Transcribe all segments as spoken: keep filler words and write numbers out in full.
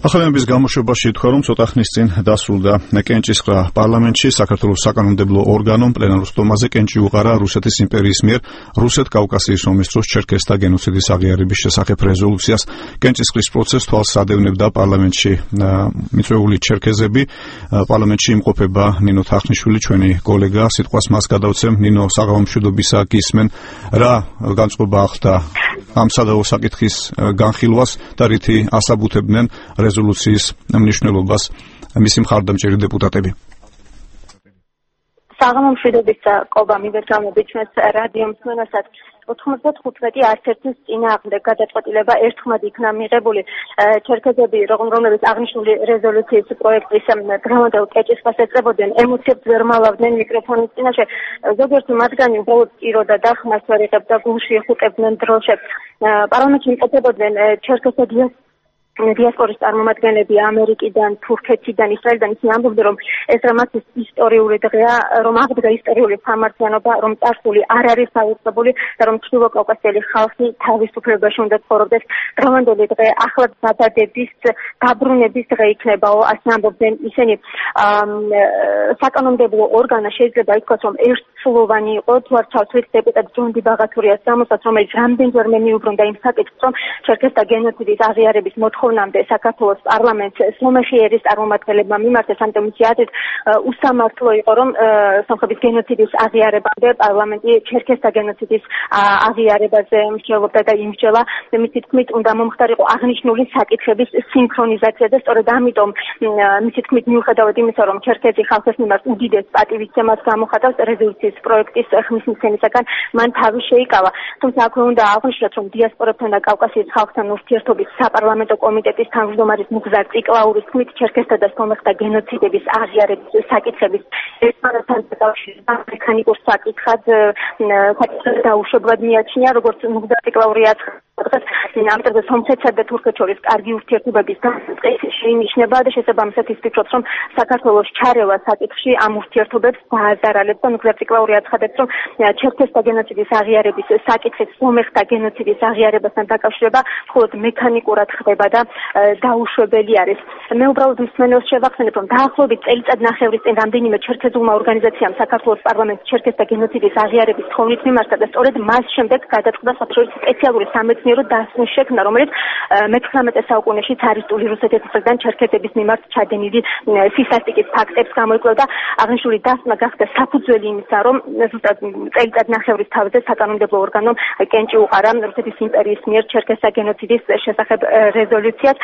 ახალიანების გამოშვებაში თქვა, რომ ცოტა ხნის წინ დასრულდა კენჭისყრა პარლამენტში. საქართველოს საკანონმდებლო ორგანომ პლენარულ სტომაზე კენჭი უყარა რუსეთის იმპერიის მიერ რუსეთ-კავკასიის ომის დროს ჩერქეზთა გენოციდის აღიარების შესახებ რეზოლუციას. კენჭისყრის პროცესს თვალს ადევნებდა პარლამენტში მიწვეული ჩერქეზები. პარლამენტში იმყოფება ნინო თახნიშვილი, ჩვენი კოლეგა. სიტყვას მას გადავცემ. ნინო, საღამომშვიდობისა გისმენ. რა განწყობა ახდა ამ სადავო საკითხის განხილვას და რითი ასაბუთებდნენ რეზოლუციის მნიშვნელობას მისი მხარდამჭერი დეპუტატები? საღამომშვიდობისა ყობა მივერთავებით ჩვენს რადიო მსმენელსაც. ოთხმოცდახუთი არც ერთის წინააღმდეგ გადაწყვეტილება ერთხმად იქნა მიღებული. ჩერქეზები, რომლებიც აღნიშნული რეზოლუციის პროექტის დღევანდელ კენჭისყრას ეწებოდნენ, ემოციებს ვერ მალავდნენ მიკროფონის წინაშე. ზოგიერთი მათგანი უბრალოდ წიროდა და ხმას ვერ იღებდა, გულში იხუტებდნენ დროშებს. პარლამენტში იმყოფებოდნენ ჩერქეზთა დიასპორის წარმომადგენლები ამერიკიდან, თურქეთიდან, ისრაელიდან. ისინი ამბობდნენ, რომ ეს რამაც ისტორიული დღეა, რომ აღდგა ისტორიული სამართლიანობა, რომ წარსული არ არის დაუწყებული და რომ ჩრდილო კავკასიელი ხალხი თავისუფლებაში უნდა ცხოვრობდეს. დღევანდელი დღე ახლად დაბადების, დაბრუნების დღე იქნებაო, ასე ამბობდნენ ისინი. საკანონმდებლო ორგანო შეიძლება ითქვას, რომ ერთსულოვანი იყო, თუ არ ჩავთვლით დეპუტატ ჯონდი ბაღათურიას სამოსას, რომელიც რამდენჯერმე მიუბრუნდა იმ საკითხს, რომ ჩერქეზთა გენოციდის აღიარების მოთხოვნამდე საქართველოს პარლამენტს სლომეხიერის წარმომადგენლებმა მიმართეს, ამიტომ მისი აზრით უსამართლო იყო, რომ სომხების გენოციდის აღიარებამდე პარლამენტი ჩერქეზთა გენოციდის აღიარებაზე მსჯელობდა და იმსჯელა. მისი თქმით, უნდა მომხდარიყო აღნიშნული საკითხების სინქრონიზაცია და სწორედ ამიტომ მისი თქმით, მიუხედავად იმისა, რომ ჩერქეზი ხალხის მიმართ უდიდეს პატივისცემას გამოხატავს რეზოლუციის პროექტის ხმის მიცემისაგან, მან თავი შეიკავა. თუმცა აქვე უნდა აღვნიშნოთ, რომ დიასპორებთან და კავკასიის ხალხთან ურთიერთობის საპარლამენტო კომიტეტის თავმჯდომარის მუგზარ ციკლაურის თქმით, ჩერქეზთა და სლომეხთა გენოციდების აღიარების საკითხების ერთმანეთთან დაკავშირება მექანიკურ საკითხად დაუშვებლად მიაჩნია, როგორც მუგზარ ციკლაური აცხადებს. ამიტომ სომხეთსა და თურქეთს შორის კარგი ურთიერთობების განმტკიცება შეინიშნება და შესაბამისად ის ფიქრობს, რომ საქართველოს ჩარევა საკითხში ამ ურთიერთობებს დააზარალებს და მუგზარ ციკლაური აცხადებს, რომ ჩერქეზთა გენოციდის აღიარების საკითხის სლომეხთა გენოციდის აღიარებასთან დაკავშირება მხოლოდ მექანიკურად ხდება და დაუშვებელი არის. მე უბრალოდ მსმენელს შევახსენებ, რომ დაახლოებით წელიწადნახევრის წინ რამდენიმე ჩერქეზულმა ორგანიზაციამ საქართველოს პარლამენტს ჩერქეზთა გენოციდის აღიარების თხოვნით მიმართა და სწორედ მას შემდეგ გადაწყდა საფრთხის სპეციალური სამეცნიერო დასკვნის შექმნა, რომელიც მეთვრამეტე საუკუნეში цаრისტული რუსეთის მხრიდან ჩერქეზების მიმართ ჩადენილი სისასტიკის ფაქტებს გამოიკვლევდა. აღნიშნული დასკვნა გახდა საფუძველი იმისა, რომ ზუსტად წელიწადნახევრის თავზე საკანონმდებლო ორგანომ კენჭი უყარა რუსეთის იმპერიის მიერ ჩერქეზთა გენოციდის შესახებ რეზოლუციას.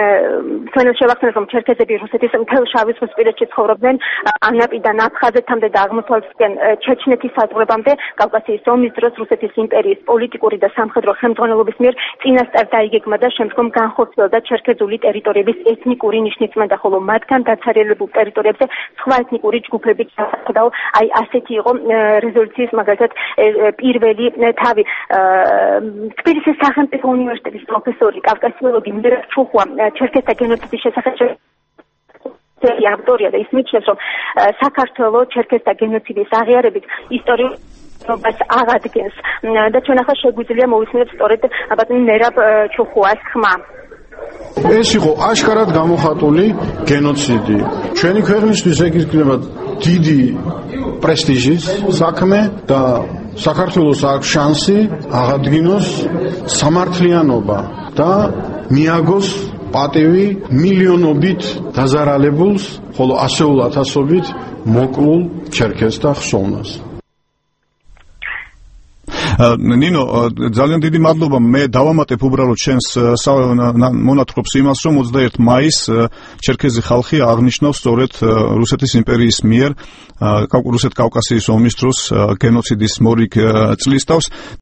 თქვენ შევახსენებთ, რომ ჩერქეზები რუსეთის მთელ შავი ზღვისპირეთში ცხოვრობდნენ, ანაპიდან აფხაზეთამდე და აღმოსავლეთიდან ჩეჩნეთის საზღვრებამდე. კავკასიის ომის დროს რუსეთის იმპერიის პოლიტიკური და სამხედრო ხელმძღვანელობის მიერ წინასწარ დაიგეგმა და შემდგომ განხორციელდა ჩერქეზული ტერიტორიების ეთნიკური ნიშნიწმენდა, ხოლო მათგან დაცარიელებულ ტერიტორიებზე სხვა ეთნიკური ჯგუფები ჩასახლდაო. აი ასეთი იყო რეზოლუციის მაგალითად პირველი თავი. თბილისის სახელმწიფო უნივერსიტეტის პროფესორი კავკასიოლოგი მირა ჩუხვა ჩერქეზთა გენოციდის შესახებ ავტორია და ის მიიჩნევს, რომ საქართველოს ჩერქეზთა გენოციდის აღიარებით ისტორიულ ობას აღადგენს და ჩვენ ახლა შეგვიძლია მოვისმინოთ სწორედ ბატონ მერაბ ჩუხუას ხმა. ეს იყო აშკარად გამოხატული გენოციდი. ჩვენი ქვეყნისთვის ეგ იქნება დიდი პრესტიჟის საქმე და საქართველოს აქვს შანსი აღადგინოს სამართლიანობა და მიაგოს პატივი მილიონობით დაზარალებულს, ხოლო ასეულ ათასობით მოკლულ ჩერქეზთა ხსოვნას. ნინო, ძალიან დიდი მადლობა. მე დავამატებ უბრალოდ შენს მონათხრობს იმას, რომ ოცდაერთი მაისს ჩერქეზი ხალხი აღნიშნავს სწორედ რუსეთის იმპერიის მიერ რუსეთ-კავკასიის ომის დროს გენოციდის მორიგ წლისთავს.